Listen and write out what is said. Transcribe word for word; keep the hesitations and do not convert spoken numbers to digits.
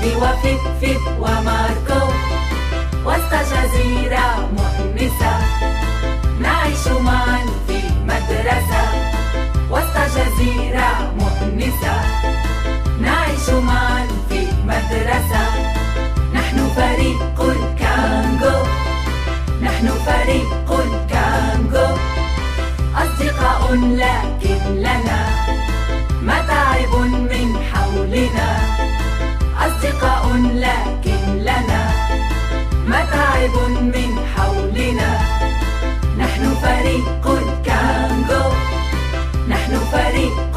ويلي وفيف فيف وماركو، وسط جزيرة مؤنسة نعيش معا في مدرسة. وسط جزيرة مؤنسة نعيش معا في مدرسة. نحن فريق الكانغو، نحن فريق الكانغو، أصدقاء لكن لنا متاعب من حولنا. أصدقاء لكن لنا متاعب من حولنا. نحن فريق الكانغو، نحن فريق